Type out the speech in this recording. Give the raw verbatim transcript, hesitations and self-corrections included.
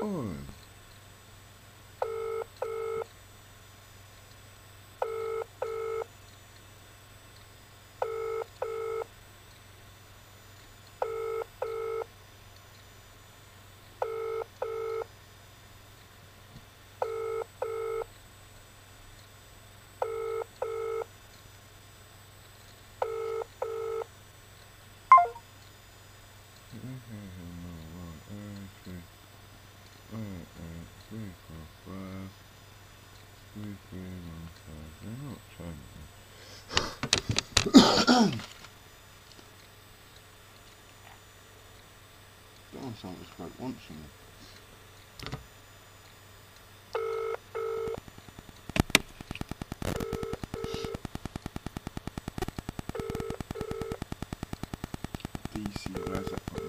on? They're not changing. Don't sound as quite once in it. D C, where's that from?